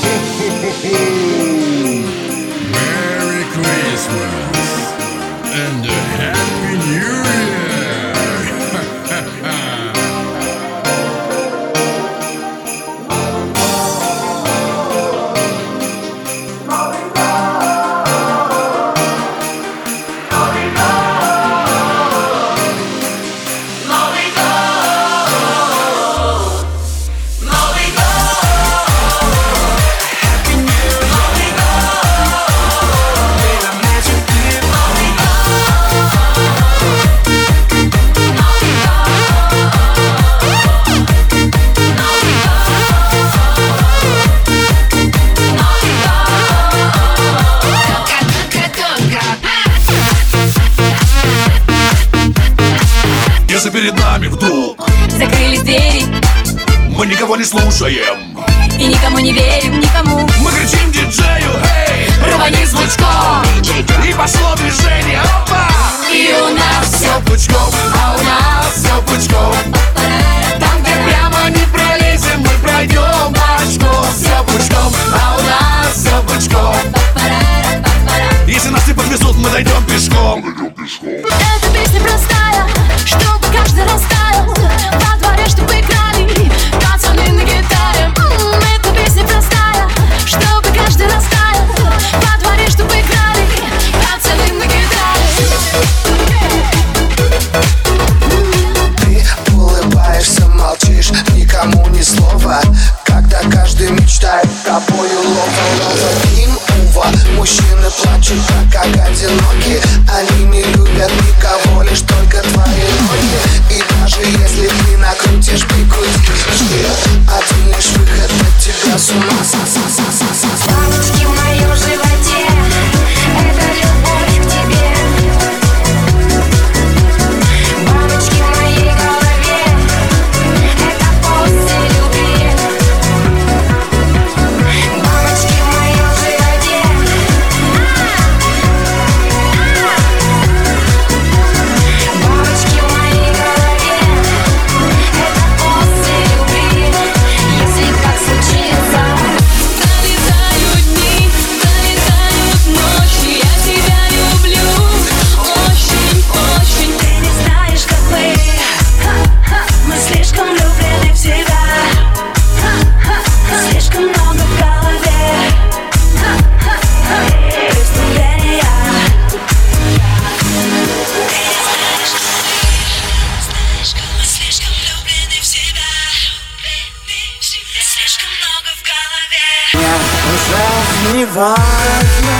Merry Christmas and a Happy New Year! Если перед нами вдруг закрылись двери, мы никого не слушаем и никому не верим, никому. Мы кричим диджею: «Эй, Рвани звучком, и пошло движение, опа! и у нас Все пучком, а у нас все пучком. Там, где прямо не пролезем, мы пройдем башком. Все пучком, а у нас все пучком. Если нас не подвезут, мы дойдем пешком. эта песня простая, чтобы каждый растаял. Во дворе, чтобы играли пацаны на гитаре. Эта песня простая, чтобы каждый растаял. Во дворе, чтобы играли пацаны на гитаре. Ты улыбаешься, молчишь, никому ни слова, когда каждый мечтает тобою лова. Им ува, мужчины плачут, так как одиноки. Они не любят никого, лишь только твои ноги. И даже если ты накрутишь, прикрутишь, один лишь выход от тебя с ума. Мамочки в моем животе, это любовь к тебе. Бабочки в моей голове, это после любви. Бабочки в моем животе, бабочки в моей голове, это после любви. Если так случится, пролетают дни, пролетают ночи, я тебя люблю очень, очень. Ты не знаешь, как мы слишком влюблены в тебя. Слишком много в голове преступления. Мы слишком влюблены в себя. Слишком много в голове. Уже не важно,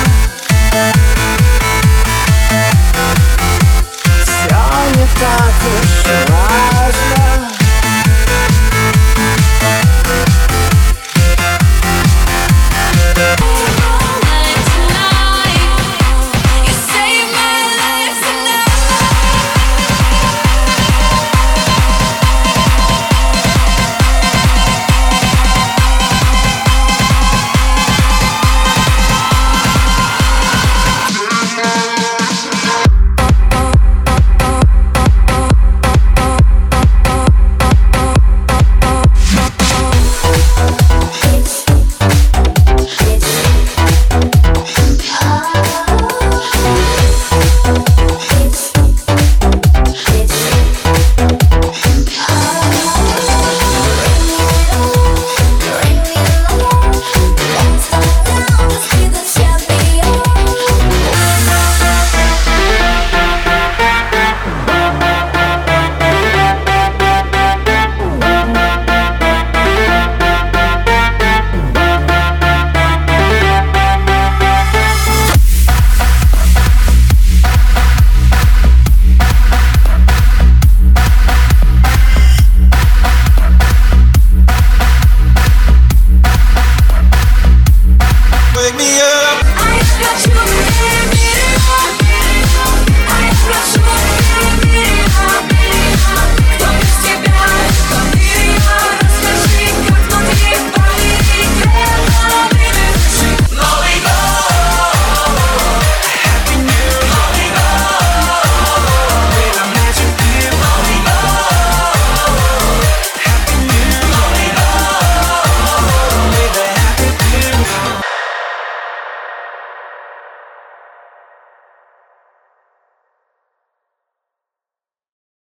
все не так уж важно.